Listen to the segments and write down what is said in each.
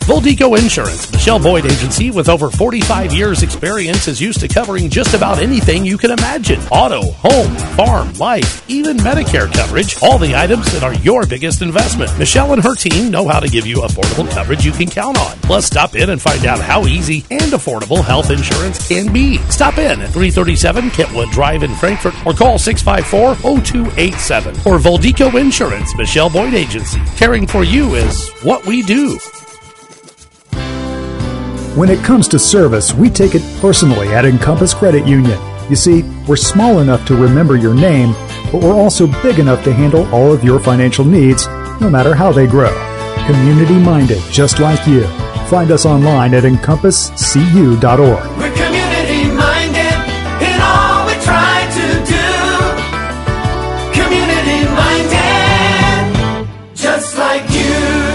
Voldico Insurance, Michelle Boyd Agency with over 45 years experience is used to covering just about anything you can imagine. Auto, home, farm, life, even Medicare coverage. All the items that are your biggest investment. Michelle and her team know how to give you affordable coverage you can count on. Plus, stop in and find out how easy and affordable health insurance can be. Stop in at 337 Kentwood Drive in Frankfort or call 654-0287. Or Voldico Insurance, Michelle Boyd Agency. Caring for you is what we do. When it comes to service, we take it personally at Encompass Credit Union. You see, we're small enough to remember your name, but we're also big enough to handle all of your financial needs, no matter how they grow. Community-minded, just like you. Find us online at encompasscu.org. We're community-minded in all we try to do. Community-minded, just like you.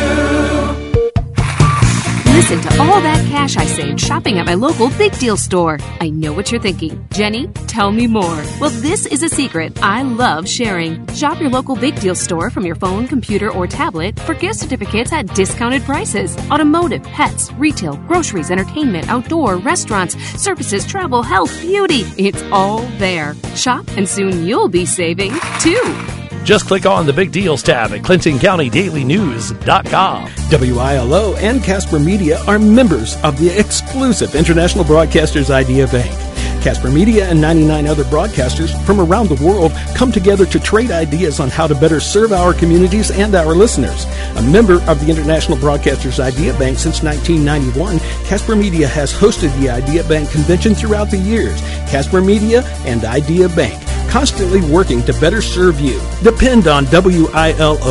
Listen to all that cash I saved shopping at my local Big Deal store. I know what you're thinking. Jenny, tell me more. Well, this is a secret I love sharing. Shop your local Big Deal store from your phone, computer, or tablet for gift certificates at discounted prices. Automotive, pets, retail, groceries, entertainment, outdoor, restaurants, services, travel, health, beauty. It's all there. Shop and soon you'll be saving too. Just click on the Big Deals tab at ClintonCountyDailyNews.com. WILO and Casper Media are members of the exclusive International Broadcasters Idea Bank. Casper Media and 99 other broadcasters from around the world come together to trade ideas on how to better serve our communities and our listeners. A member of the International Broadcasters Idea Bank since 1991, Casper Media has hosted the Idea Bank convention throughout the years. Casper Media and Idea Bank, constantly working to better serve you. Depend on WILO.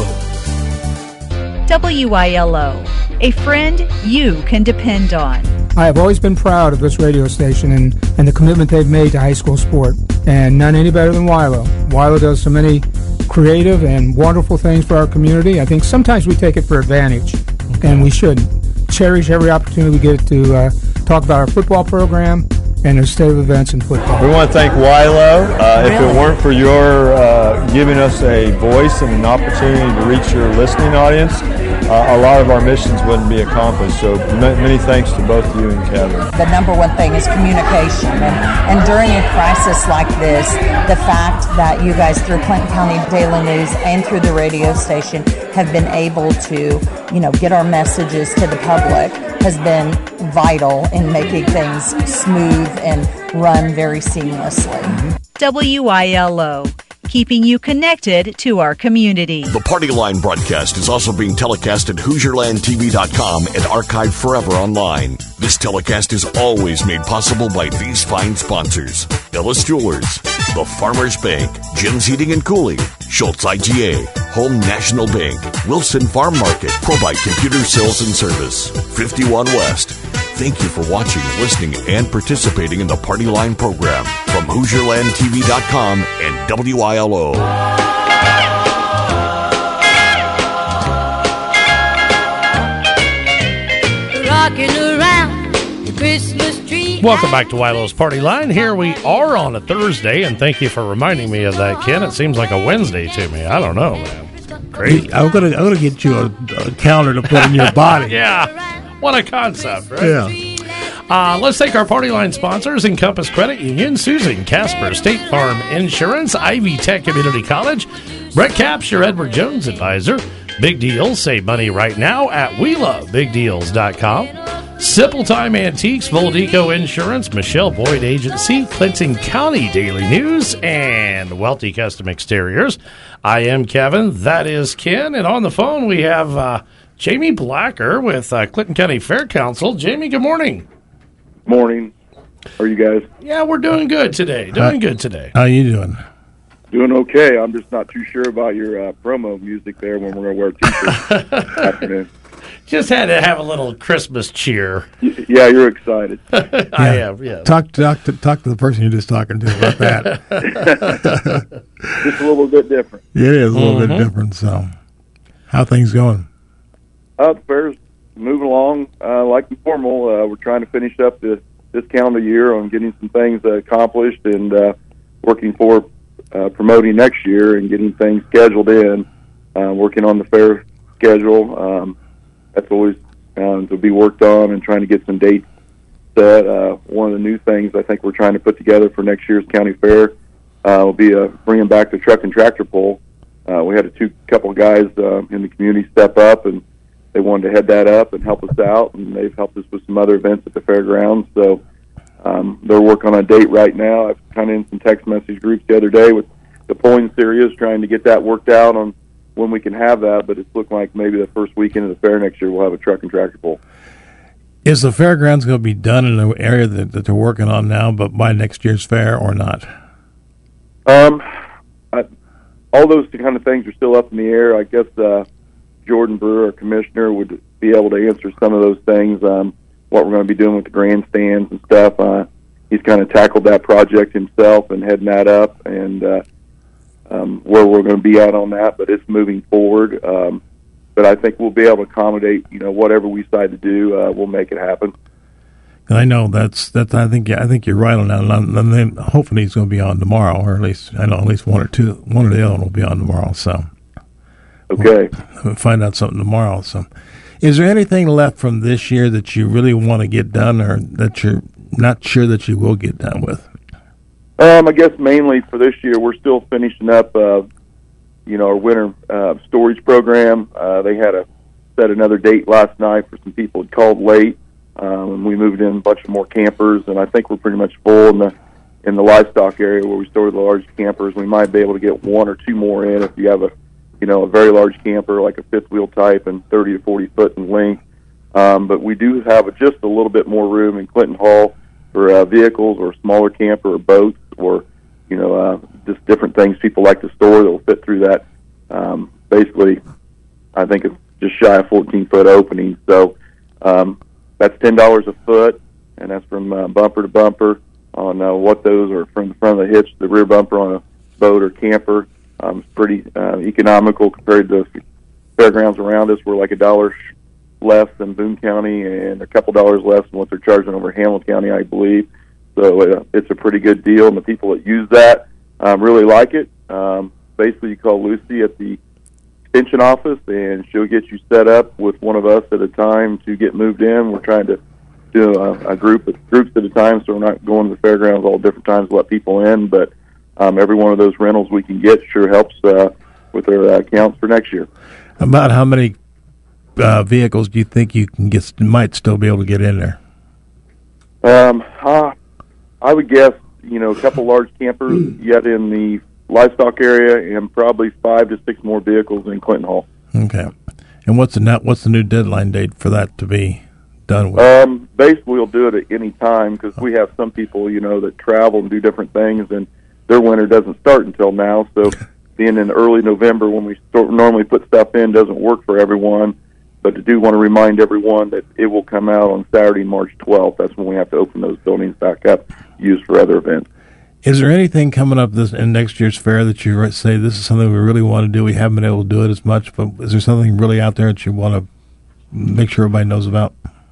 WILO, a friend you can depend on. I have always been proud of this radio station and the commitment they've made to high school sport, and none any better than WILO. WILO does so many creative and wonderful things for our community. I think sometimes we take it for advantage, and we shouldn't. Cherish every opportunity we get to talk about our football program and their state of events in football. We want to thank WILO. If it weren't for your giving us a voice and an opportunity to reach your listening audience, a lot of our missions wouldn't be accomplished. So many thanks to both you and Kevin. The number one thing is communication. And during a crisis like this, the fact that you guys through Clinton County Daily News and through the radio station have been able to, get our messages to the public has been vital in making things smooth and run very seamlessly. WILO, keeping you connected to our community. The Party Line broadcast is also being telecast at HoosierlandTV.com and archived forever online. This telecast is always made possible by these fine sponsors: Ellis Jewelers, The Farmers Bank, Jim's Heating and Cooling, Schultz IGA, Home National Bank, Wilson Farm Market, ProBite Computer Sales and Service, 51 West. Thank you for watching, listening, and participating in the Party Line program from HoosierlandTV.com and WILO. Rocking around the Christmas tree. Welcome back to WILO's Party Line. Here we are on a Thursday, and thank you for reminding me of that, Ken. It seems like a Wednesday to me. I don't know, man. Crazy. I'm gonna get you a calendar to put in your body. Yeah. What a concept, right? Yeah. Let's take our Party Line sponsors: Encompass Credit Union, Susan Casper, State Farm Insurance, Ivy Tech Community College, Brett Capps, your Edward Jones advisor. Big Deals, save money right now at WeLoveBigDeals.com. Simple Time Antiques, Voldico Insurance, Michelle Boyd Agency, Clinton County Daily News, and Welty Custom Exteriors. I am Kevin. That is Ken. And on the phone we have Jamie Blacker with Clinton County Fair Council. Jamie, good morning. Morning. How are you guys? Yeah, we're doing good today. Good today. How you doing? Doing okay. I'm just not too sure about your promo music there when we're going to wear T-shirts this afternoon. Just had to have a little Christmas cheer. Yeah, you're excited. I am, yes. Talk to the person you're just talking to about that. Just a little bit different. It is a little bit different. So, how things going? The fair's moving along like normal. We're trying to finish up this calendar year on getting some things accomplished and working for promoting next year and getting things scheduled in. Working on the fair schedule. That's always to be worked on and trying to get some dates set. One of the new things I think we're trying to put together for next year's county fair will be bringing back the truck and tractor pull. We had a couple of guys in the community step up, and they wanted to head that up and help us out, and they've helped us with some other events at the fairgrounds. So they're working on a date right now. I've kind of in some text message groups the other day with the polling series, trying to get that worked out on when we can have that, but it's looking like maybe the first weekend of the fair next year we'll have a truck and tractor pull. Is the fairgrounds going to be done in the area that they're working on now, but by next year's fair or not? All those kind of things are still up in the air. I guess Jordan Brewer, our commissioner, would be able to answer some of those things, what we're going to be doing with the grandstands and stuff. He's kind of tackled that project himself and heading that up, and where we're going to be at on that, but it's moving forward. But I think we'll be able to accommodate, whatever we decide to do, we'll make it happen. I know that's. I think you're right on that. And then hopefully he's going to be on tomorrow, or at least I know at least one or the other will be on tomorrow. So okay, we'll find out something tomorrow. So, is there anything left from this year that you really want to get done, or that you're not sure that you will get done with? I guess mainly for this year, we're still finishing up, our winter storage program. They had set another date last night for some people who called late. And we moved in a bunch of more campers, and I think we're pretty much full in the livestock area where we store the large campers. We might be able to get one or two more in if you have a very large camper like a fifth wheel type and 30 to 40 foot in length. But we do have just a little bit more room in Clinton Hall for vehicles or smaller camper or boats or just different things people like to store that will fit through that. Basically, I think it's just shy of 14-foot opening. So. That's $10 a foot, and that's from bumper to bumper on what those are from the front of the hitch to the rear bumper on a boat or camper. It's pretty economical compared to fairgrounds around us. We're like $1 less than Boone County and a couple dollars less than what they're charging over Hamilton County, I believe. So it's a pretty good deal, and the people that use that really like it. Basically, you call Lucy at the extension office, and she'll get you set up with one of us at a time to get moved in. We're trying to do groups at a time, so we're not going to the fairgrounds all different times to let people in. But every one of those rentals we can get sure helps with our accounts for next year. About how many vehicles do you think you can might still be able to get in there? I would guess a couple large campers yet in the livestock area, and probably 5 to 6 more vehicles in Clinton Hall. Okay. And what's the new deadline date for that to be done with? Basically, we'll do it at any time because we have some people, that travel and do different things, and their winter doesn't start until now. So being in early November when we normally put stuff in doesn't work for everyone. But I do want to remind everyone that it will come out on Saturday, March 12th. That's when we have to open those buildings back up, used for other events. Is there anything coming up in next year's fair that you say this is something we really want to do? We haven't been able to do it as much, but is there something really out there that you want to make sure everybody knows about?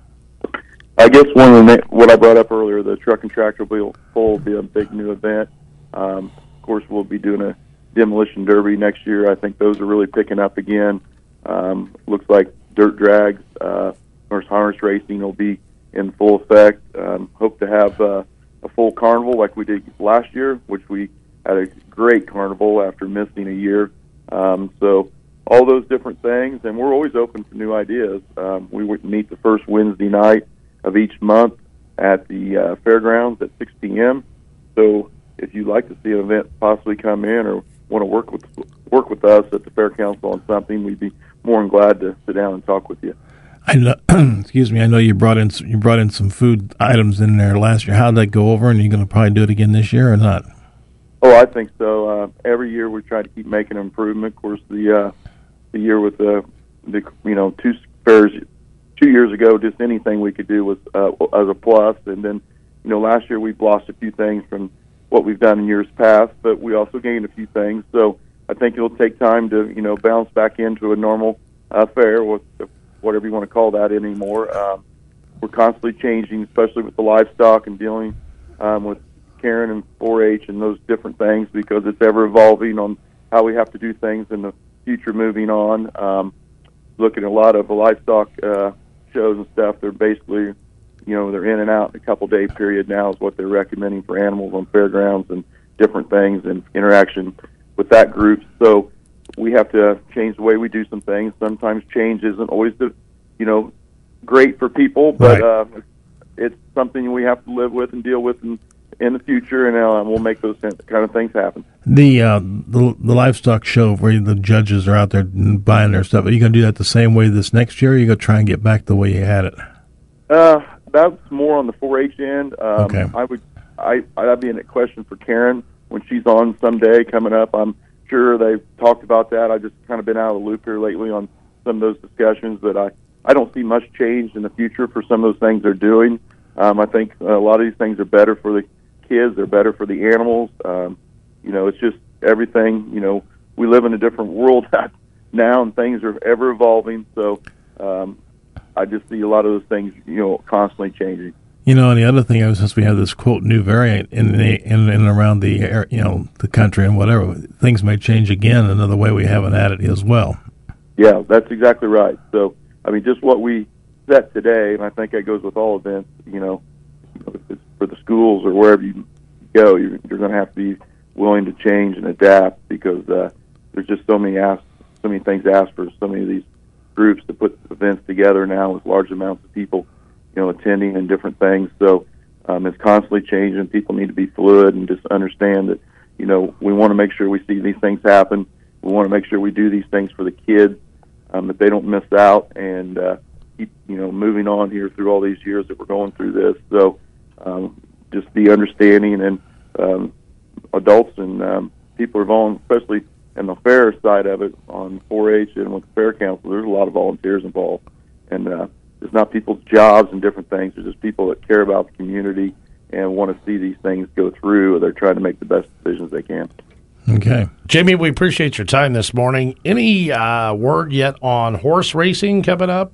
I guess what I brought up earlier, the truck and tractor pull will be a big new event. Of course, we'll be doing a demolition derby next year. I think those are really picking up again. Looks like dirt drags, horse harness racing will be in full effect. Hope to have a full carnival like we did last year, which we had a great carnival after missing a year. So all those different things, and we're always open for new ideas. We would meet the first Wednesday night of each month at the fairgrounds at 6 p.m. So if you'd like to see an event possibly come in or want to work with us at the Fair Council on something, we'd be more than glad to sit down and talk with you. I know, excuse me. I know you brought in some food items in there last year. How did that go over? And are you going to probably do it again this year or not? Oh, I think so. Every year we try to keep making an improvement. Of course, the year with the 2 fairs 2 years ago, just anything we could do was as a plus. And then last year we've lost a few things from what we've done in years past, but we also gained a few things. So I think it'll take time to bounce back into a normal fair, whatever you want to call that anymore. We're constantly changing, especially with the livestock and dealing with Karen and 4-H and those different things, because it's ever evolving on how we have to do things in the future moving on. Looking at a lot of livestock shows and stuff, they're basically, they're in and out in a couple-day period now is what they're recommending for animals on fairgrounds and different things and interaction with that group. So we have to change the way we do some things. Sometimes change isn't always great for people, but it's something we have to live with and deal with in the future, and we'll make those kind of things happen. The livestock show where the judges are out there buying their stuff, are you going to do that the same way this next year, or are you going to try and get back the way you had it? That's more on the 4-H end. Okay. That'd be a question for Karen when she's on someday coming up. I'm sure they've talked about that. I've just kind of been out of the loop here lately on some of those discussions, but I don't see much change in the future for some of those things they're doing. I think a lot of these things are better for the kids. They're better for the animals. It's just everything. We live in a different world now, and things are ever evolving. So I just see a lot of those things, constantly changing. And the other thing is, since we have this quote new variant in and around the air, the country and whatever, things may change again another way we haven't had it as well. Yeah, that's exactly right. So just what we set today, and I think that goes with all events. If it's for the schools or wherever you go, you're going to have to be willing to change and adapt because there's just so many things asked for so many of these groups to put events together now with large amounts of people, attending and different things. So it's constantly changing. People need to be fluid and just understand that, we want to make sure we see these things happen. We want to make sure we do these things for the kids, that they don't miss out and keep, moving on here through all these years that we're going through this. So just be understanding, and adults and people are involved, especially in the fair side of it on 4-H and with the Fair Council. There's a lot of volunteers involved, and it's not people's jobs and different things. It's just people that care about the community and want to see these things go through. They're trying to make the best decisions they can. Okay. Jamie, we appreciate your time this morning. Any word yet on horse racing coming up?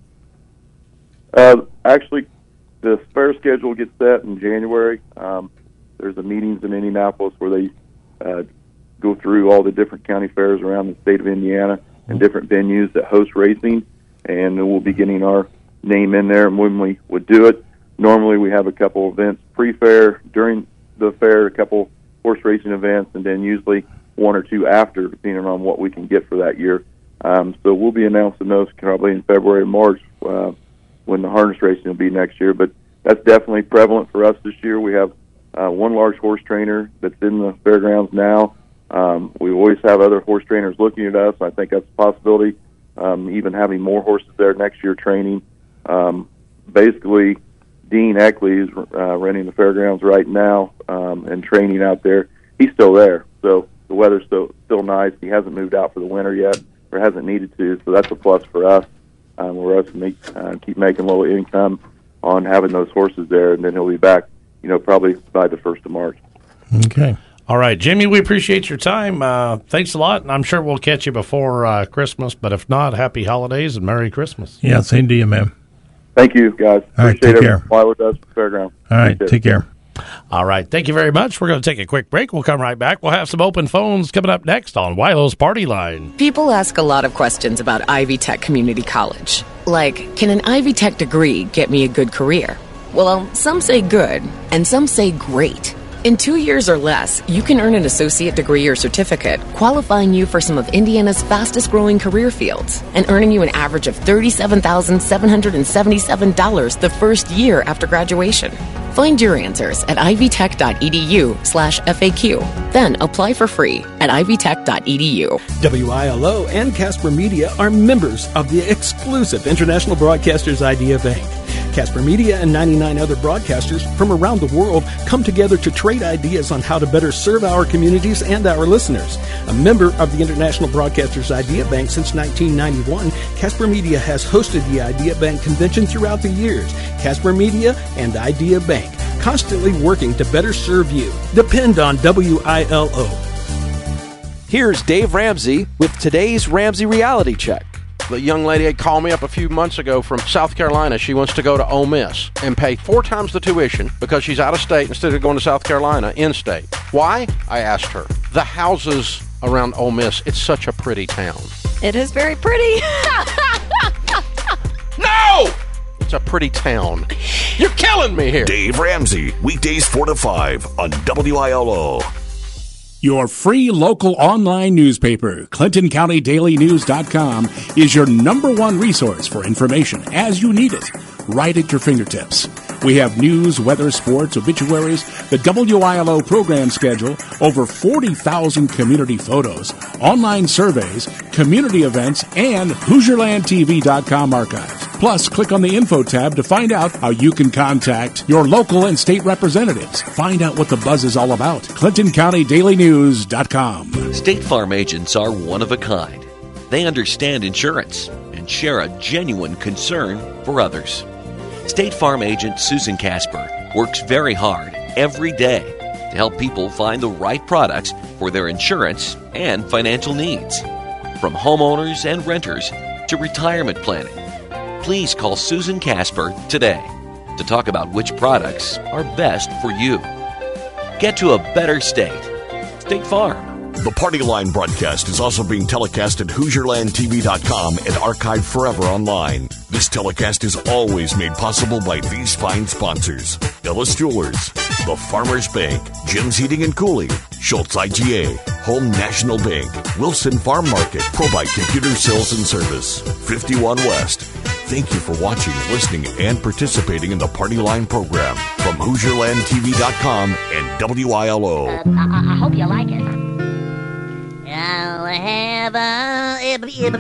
Actually, the fair schedule gets set in January. There's the meetings in Indianapolis where they go through all the different county fairs around the state of Indiana and different venues that host racing, and we'll be getting our name in there. And when we would do it, normally we have a couple events pre-fair, during the fair, a couple horse racing events, and then usually one or two after, depending on what we can get for that year. So we'll be announcing those probably in February or March when the harness racing will be next year. But that's definitely prevalent for us this year. We have one large horse trainer that's in the fairgrounds now. We always have other horse trainers looking at us. I think that's a possibility, even having more horses there next year training. Basically, Dean Eckley is running the fairgrounds right now and training out there. He's still there, so the weather's still nice. He hasn't moved out for the winter yet, or hasn't needed to, so that's a plus for us. We're us to keep making a little income on having those horses there, and then he'll be back, probably by the 1st of March. Okay. All right, Jimmy, we appreciate your time. Thanks a lot, and I'm sure we'll catch you before Christmas, but if not, happy holidays and Merry Christmas. Yeah, same to you, man. Thank you, guys. All right, take care. Weiler does Fairground. All right, take care. All right, thank you very much. We're going to take a quick break. We'll come right back. We'll have some open phones coming up next on Weilo's Party Line. People ask a lot of questions about Ivy Tech Community College. Like, can an Ivy Tech degree get me a good career? Well, some say good, and some say great. In 2 years or less, you can earn an associate degree or certificate, qualifying you for some of Indiana's fastest-growing career fields, and earning you an average of $37,777 the first year after graduation. Find your answers at ivytech.edu/FAQ. Then apply for free at ivytech.edu. WILO and Casper Media are members of the exclusive International Broadcasters Idea Bank. Casper Media and 99 other broadcasters from around the world come together to trade ideas on how to better serve our communities and our listeners. A member of the International Broadcasters Idea Bank since 1991, Casper Media has hosted the Idea Bank convention throughout the years. Casper Media and Idea Bank, constantly working to better serve you. Depend on WILO. Here's Dave Ramsey with today's Ramsey Reality Check. The young lady had called me up a few months ago from South Carolina. She wants to go to Ole Miss and pay 4 times the tuition because she's out of state instead of going to South Carolina in-state. Why? I asked her. The houses around Ole Miss, it's such a pretty town. It is very pretty. No! such a pretty town. You're killing me here. Dave Ramsey, weekdays 4 to 5 on WILO. Your free local online newspaper, ClintonCountyDailyNews.com, is your #1 resource for information as you need it, right at your fingertips. We have news, weather, sports, obituaries, the WILO program schedule, over 40,000 community photos, online surveys, community events, and HoosierlandTV.com archives. Plus, click on the info tab to find out how you can contact your local and state representatives. Find out what the buzz is all about. ClintonCountyDailyNews.com. State Farm agents are one of a kind. They understand insurance and share a genuine concern for others. State Farm agent Susan Casper works very hard every day to help people find the right products for their insurance and financial needs. From homeowners and renters to retirement planning. Please call Susan Casper today to talk about which products are best for you. Get to a better state. State Farm. The Party Line broadcast is also being telecast at HoosierlandTV.com and archived forever online. This telecast is always made possible by these fine sponsors: Ellis Jewelers, The Farmers Bank, Jim's Heating and Cooling, Schultz IGA, Home National Bank, Wilson Farm Market, ProBite Computer Sales and Service, 51 West. Thank you for watching, listening, and participating in the Party Line program from HoosierlandTV.com and WILO. I hope you like it. I'll have a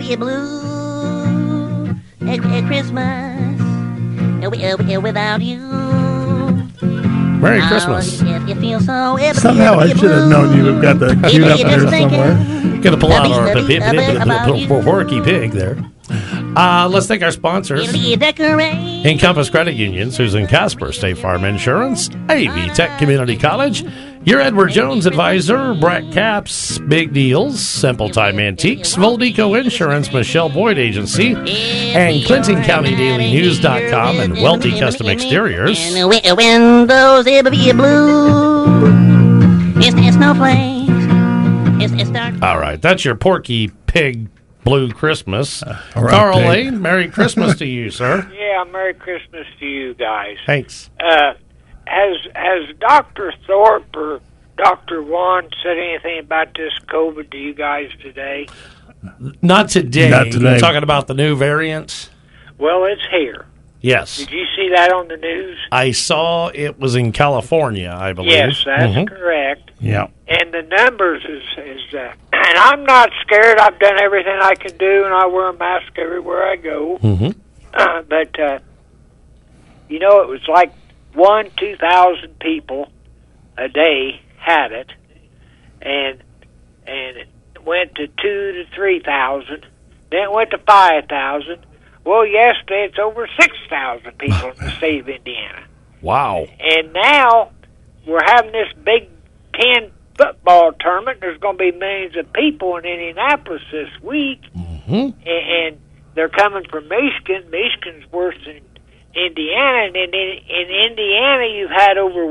blue Christmas without you. Merry Christmas. If you feel so Somehow I should have known you would have got the queued up there somewhere. Gonna pull out our Porky Pig there. Let's thank our sponsors. Encompass Credit Union, Susan Casper, State Farm Insurance, AV Tech Community College, your Edward Jones advisor, Brett Capps, Big Deals, Simple Time Antiques, Voldeco Insurance, Michelle Boyd Agency, and ClintonCountyDailyNews.com and Welty Custom Exteriors. And windows, it'll be blue. It's snowflakes. It's dark. All right, that's your Porky Pig Blue Christmas. All right, Carl Dave. Lane, Merry Christmas to you, sir. Yeah, Merry Christmas to you guys. Thanks. Has Dr. Thorpe or Dr. Wan said anything about this COVID to you guys today? Not today. Not today. You're talking about the new variants? Well, it's here. Yes. Did you see that on the news? I saw it was in California, I believe. Yes, that's correct. Yeah. And the numbers is and I'm not scared. I've done everything I can do, and I wear a mask everywhere I go. Mm-hmm. But you know, it was like 2,000 people a day had it, and it went to 2,000 to 3,000. Then it went to 5,000. Well, yesterday it's over 6,000 people in the state of Indiana. Wow. And now we're having this Big Ten football tournament. There's going to be millions of people in Indianapolis this week. Mm-hmm. And they're coming from Michigan. Michigan's worse than Indiana. And in Indiana, you've had over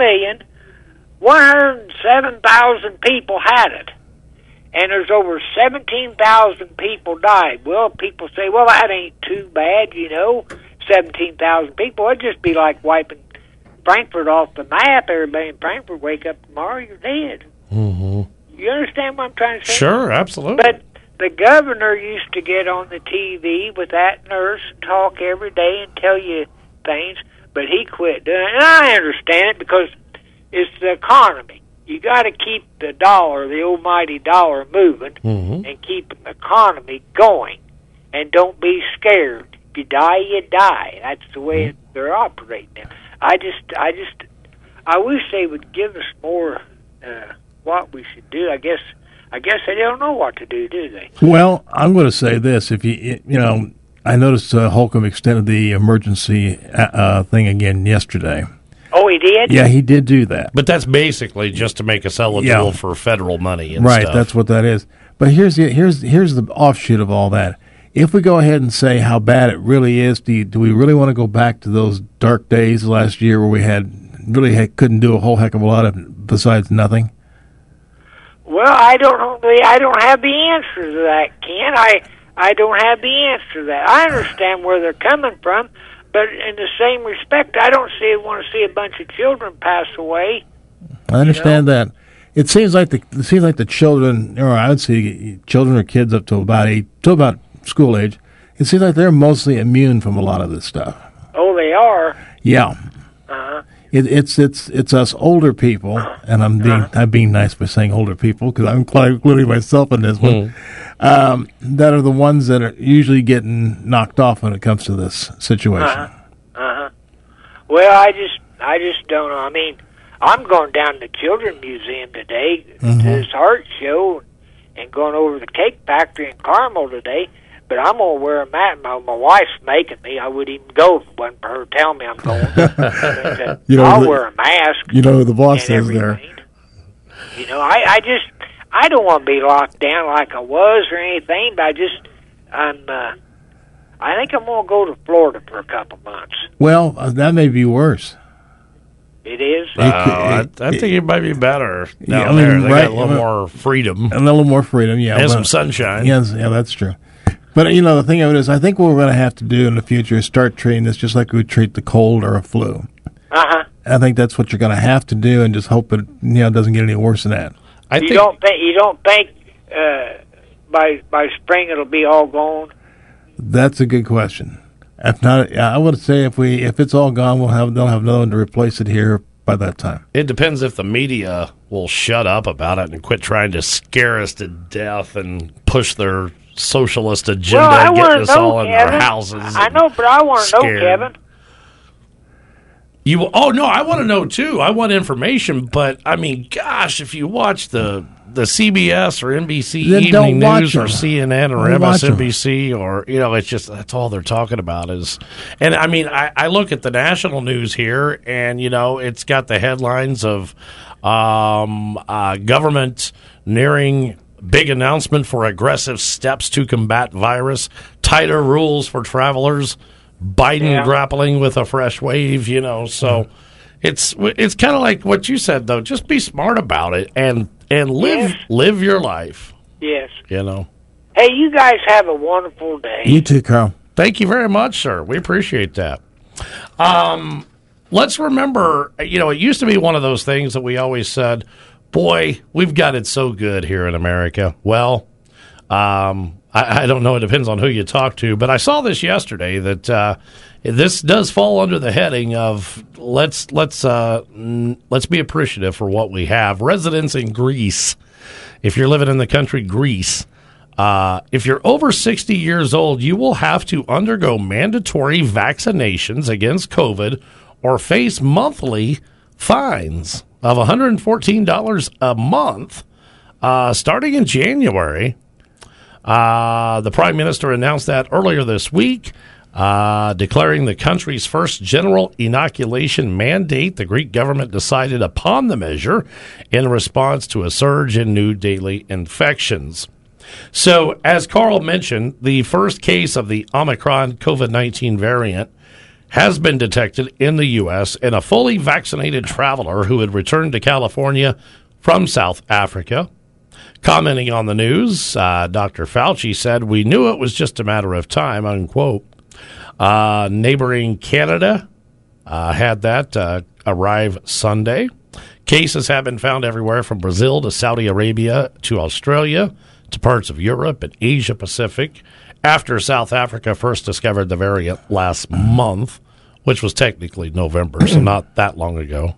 1,107,000 people had it. And there's over 17,000 people died. Well, people say, well, that ain't too bad, 17,000 people. It'd just be like wiping Frankfurt off the map. Everybody in Frankfurt wake up tomorrow, you're dead. Mm-hmm. You understand what I'm trying to say? Sure, absolutely. But the governor used to get on the TV with that nurse and talk every day and tell you things, but he quit doing it. And I understand it because it's the economy. You got to keep the dollar, the almighty dollar, moving and keep the economy going. And don't be scared. If you die, you die. That's the way they're operating now. I wish they would give us more what we should do. I guess they don't know what to do they? Well, I'm going to say this: if I noticed Holcomb extended the emergency thing again yesterday. Oh, he did? Yeah, he did do that. But that's basically just to make us eligible for federal money and right, stuff. that's what that is. But here's the offshoot of all that. If we go ahead and say how bad it really is, do we really want to go back to those dark days last year where we couldn't do a whole heck of a lot of besides nothing? Well, I don't know. I don't have the answer to that, Ken. I don't have the answer to that. I understand where they're coming from, But in the same respect, I don't want to see a bunch of children pass away. I understand that. It seems like the children, or I would say children or kids up to about school age. It seems like they're mostly immune from a lot of this stuff. Oh, they are. Yeah. It's us older people, and I'm being nice by saying older people because I'm including myself in this one. That are the ones that are usually getting knocked off when it comes to this situation. Well, I just don't know. I mean, I'm going down to the Children's Museum today to this art show, and going over to the Cake Factory in Carmel today. But I'm going to wear a mask. My wife's making me. I wouldn't even go if it wasn't for her telling me I'm going. I'll wear a mask. You know who the boss is there. You know, I don't want to be locked down like I was or anything, but I think I'm going to go to Florida for a couple months. Well, that may be worse. It is? I think it might be better down there. They got a little more freedom. A little more freedom, yeah. And some sunshine. Yes, yeah, that's true. But, the thing of it is, I think what we're going to have to do in the future is start treating this just like we would treat the cold or a flu. I think that's what you're going to have to do, and just hope it doesn't get any worse than that. You don't think by spring it'll be all gone? That's a good question. If not, I would say if it's all gone, they'll have another one to replace it here by that time. It depends if the media will shut up about it and quit trying to scare us to death and push their socialist agenda, getting us all in our houses. I know, but I want to know, Kevin. I want to know too. I want information, but I mean, gosh, if you watch the CBS or NBC Evening News or CNN or MSNBC or it's just that's all they're talking about is. And I mean, I look at the national news here, and it's got the headlines of government nearing big announcement for aggressive steps to combat virus, tighter rules for travelers, Biden grappling with a fresh wave, so it's kind of like what you said, though. Just be smart about it and live your life. Yes. Hey, you guys have a wonderful day. You too, Carl. Thank you very much, sir. We appreciate that. Let's remember, it used to be one of those things that we always said, boy, we've got it so good here in America. Well, I don't know. It depends on who you talk to. But I saw this yesterday that this does fall under the heading of let's be appreciative for what we have. Residents in Greece, if you're living in the country Greece, if you're over 60 years old, you will have to undergo mandatory vaccinations against COVID or face monthly fines of $114 a month starting in January. The Prime Minister announced that earlier this week, declaring the country's first general inoculation mandate. The Greek government decided upon the measure in response to a surge in new daily infections. So, as Carl mentioned, the first case of the Omicron COVID-19 variant has been detected in the U.S. in a fully vaccinated traveler who had returned to California from South Africa. Commenting on the news, Dr. Fauci said, "We knew it was just a matter of time," unquote. Neighboring Canada had that arrive Sunday. Cases have been found everywhere from Brazil to Saudi Arabia to Australia to parts of Europe and Asia Pacific after South Africa first discovered the variant last month, which was technically November, so not that long ago.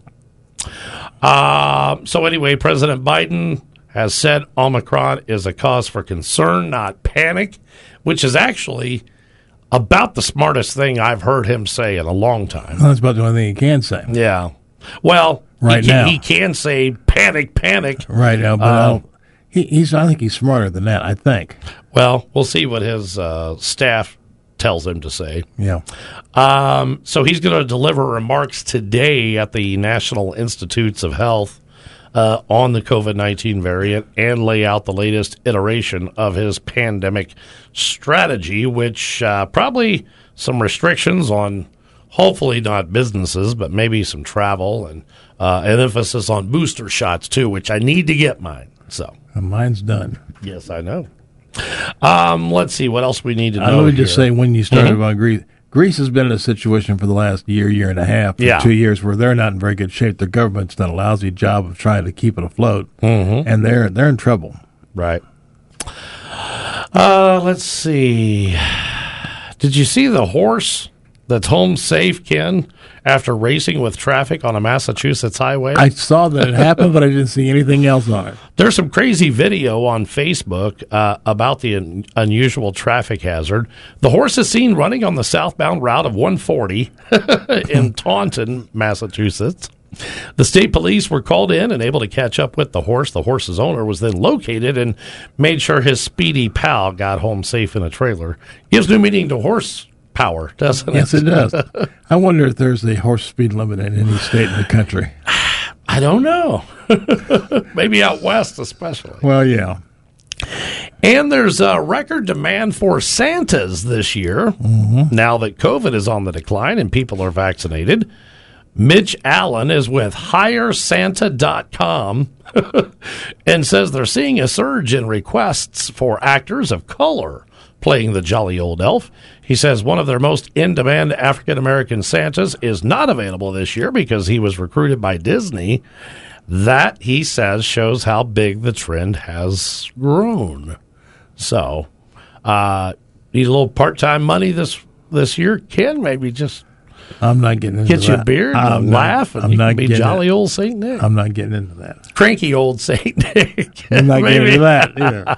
So anyway, President Biden has said Omicron is a cause for concern, not panic, which is actually about the smartest thing I've heard him say in a long time. Well, that's about the only thing he can say. Yeah. Well, he can say panic. Right now, but I think he's smarter than that, I think. Well, we'll see what his staff tells him to say. Yeah. So he's going to deliver remarks today at the National Institutes of Health on the COVID-19 variant and lay out the latest iteration of his pandemic strategy, which probably some restrictions on hopefully not businesses, but maybe some travel and an emphasis on booster shots, too, which I need to get mine. So mine's done. Yes, I know. Let's see what else we need to know. Let me just say, when you started about Greece, Greece has been in a situation for the last year and a half, 2 years, where they're not in very good shape. Their government's done a lousy job of trying to keep it afloat, and they're in trouble. Right. Let's see. Did you see the horse that's home safe, Ken, after racing with traffic on a Massachusetts highway? I saw that it happened, but I didn't see anything else on it. There's some crazy video on Facebook about the unusual traffic hazard. The horse is seen running on the southbound route of 140 in Taunton, Massachusetts. The state police were called in and able to catch up with the horse. The horse's owner was then located and made sure his speedy pal got home safe in a trailer. Gives new meaning to horse power, doesn't it? Yes, it does. I wonder if there's a horse speed limit in any state in the country. I don't know. Maybe out west especially. Well, yeah. And there's a record demand for Santas this year. Now that COVID is on the decline and people are vaccinated. Mitch Allen is with HireSanta.com and says they're seeing a surge in requests for actors of color playing the jolly old elf. He says one of their most in-demand African-American Santas is not available this year because he was recruited by Disney. That, he says, shows how big the trend has grown. So, need a little part-time money this year, Ken? Maybe just... I'm not getting into that. Get you a beard and laugh, and you can be jolly old St. Nick. I'm not getting into that. Cranky old St. Nick. I'm not getting into that either.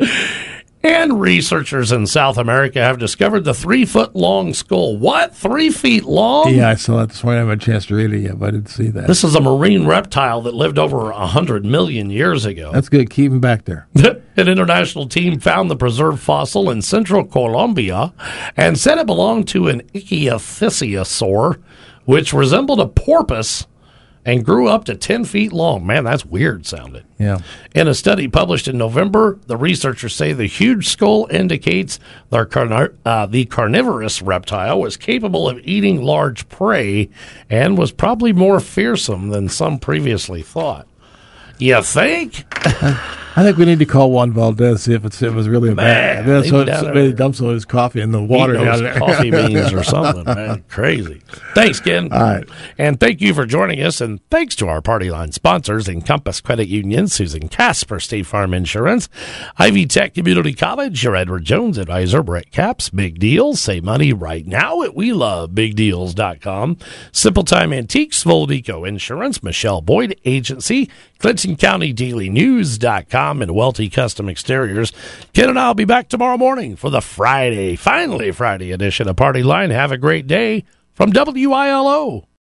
And researchers in South America have discovered the 3-foot-long skull. What? 3 feet long? Yeah, I saw that this morning. I haven't had a chance to read it yet, but I didn't see that. This is a marine reptile that lived over 100 million years ago. That's good. Keep him back there. An international team found the preserved fossil in central Colombia and said it belonged to an ichthyosaur, which resembled a porpoise and grew up to 10 feet long. Man, that's weird sounding. Yeah. In a study published in November, the researchers say the huge skull indicates the carnivorous reptile was capable of eating large prey and was probably more fearsome than some previously thought. You think? I think we need to call Juan Valdez, see if it was really a bad. Maybe dump some of his coffee in the water down there. Coffee beans or something, man. Crazy. Thanks, Ken. All right. And thank you for joining us. And thanks to our Party Line sponsors, Encompass Credit Union, Susan Casper, State Farm Insurance, Ivy Tech Community College, your Edward Jones advisor, Brett Capps, Big Deals. Save money right now at WeLoveBigDeals.com. Simple Time Antiques, Voldico Insurance, Michelle Boyd Agency, Clinton County Daily News.com, and Welty Custom Exteriors. Ken and I will be back tomorrow morning for the finally Friday edition of Party Line. Have a great day from WILO.